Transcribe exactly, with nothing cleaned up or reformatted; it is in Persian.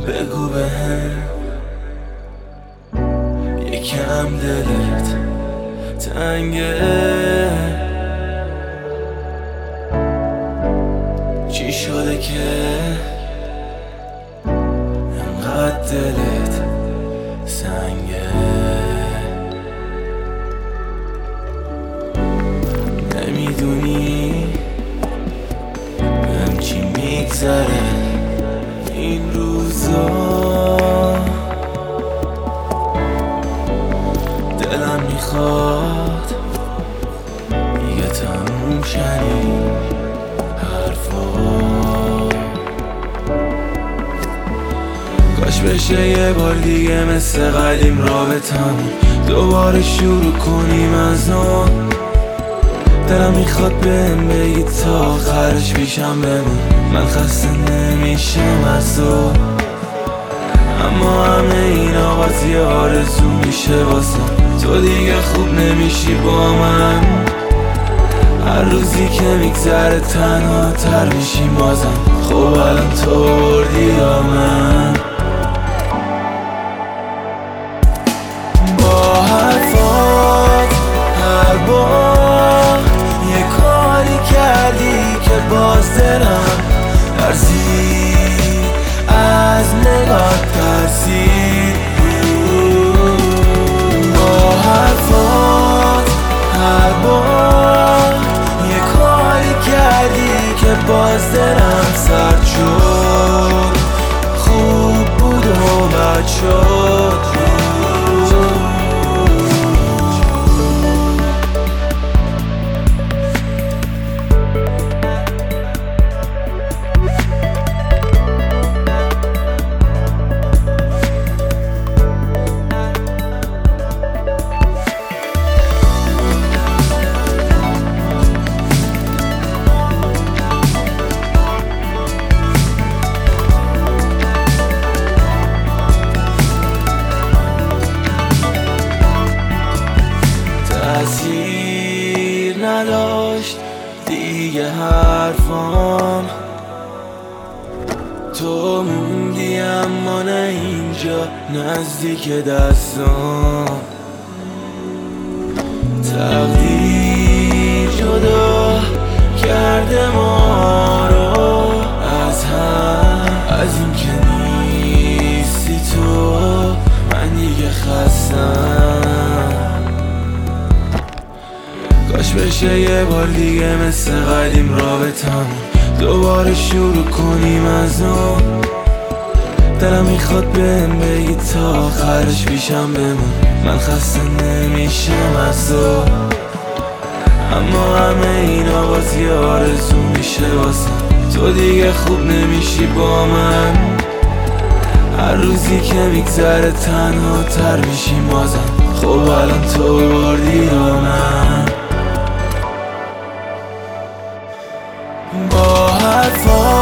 بگو بهم یکم دلت تنگه، چی شده که انقدر دلت سنگه؟ نمیدونی بهم چی میگذره این روزا، دلم میخواد دیگه تموم شنی حرفا، کاش بشه یه بار دیگه مثل قدیم رابطمون دوباره شروع کنیم از نو. دلم میخواد بهم بگی تا آخرش پیشم بمون، من خسته نمیشم از تو، اما همه اینا باز یه آرزو میشه واسم. تو دیگه خوب نمیشی با من، هر روزی که میگذره تنها تر میشیم بازم. خب الان تو بردی یا من؟ با حرفات هر بار یه کاری کردی که باز دلم ترسید، از نگاه ترسید. با حرفات هر بار یه کاری کردی که باز دلم سرد شد، خوب بود و بد شد. تأثیر نداشت دیگه حرفام، تو موندی اما نه اینجا نزدیک دستام. تقدیر جدا کرده ما رو از هم، از این که نیستی تو من دیگه خستم. کاش بشه یه بار دیگه مثل قدیم رابطمون دوباره شروع کنیم از نو. دلم میخواد بهم بگی تا آخرش پیشم بمون، من خسته نمیشم از تو، اما همه اینا باز یه آرزو میشه واسم. تو دیگه خوب نمیشی با من، هر روزی که میگذره تنها تر میشیم بازم. خب الان تو بردی یا من؟ با حرفا